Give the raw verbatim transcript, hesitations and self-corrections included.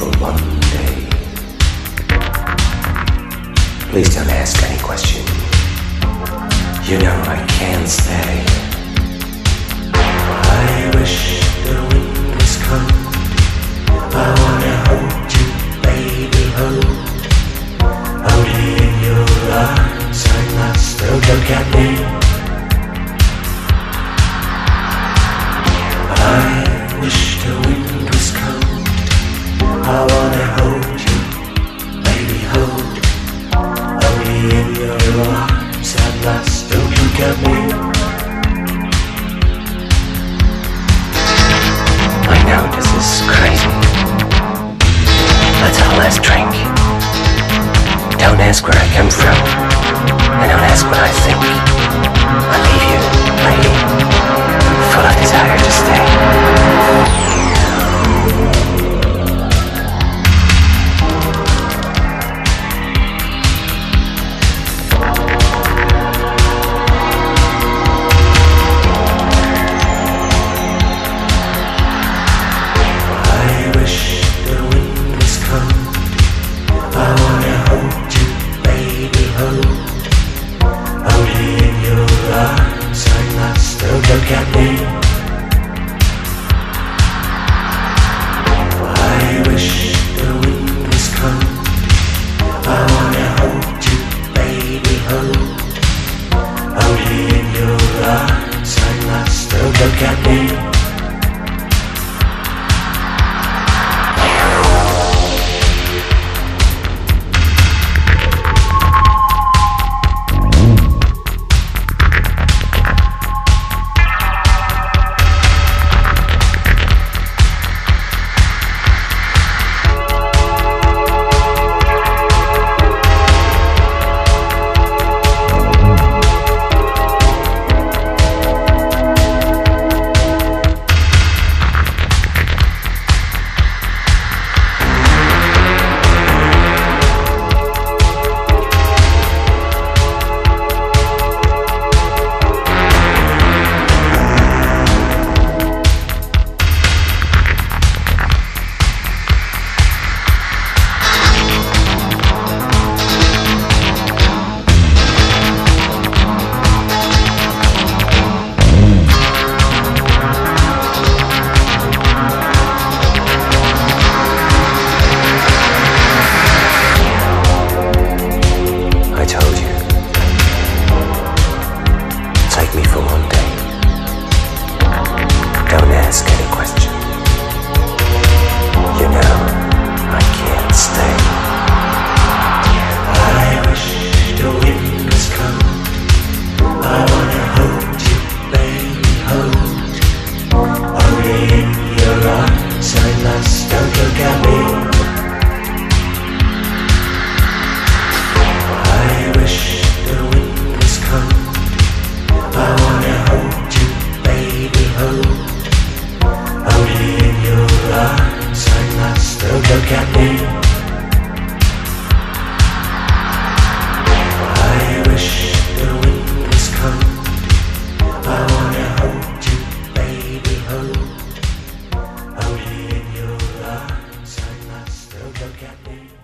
one day. Please don't ask any question. You know I can't stay. I wish the wind was cold. I wanna hold you, baby, hold. Only in your arms I must. Don't look at me. I wish the wind was cold. I wanna hold you, baby, hold. Only in your arms I must. Don't look at me. I know this is crazy. Let's have a last drink. Don't ask where I come from, and don't ask what I think. I leave you, lady, full of desire to stay. Look at me. I wish the wind was cold. I wanna hold you, baby, hold. Only in your arms I must. Don't look at me. Look at me. I wish the wind was cold. I wanna hold you, baby, hold. Only in your arms I must. Look at me.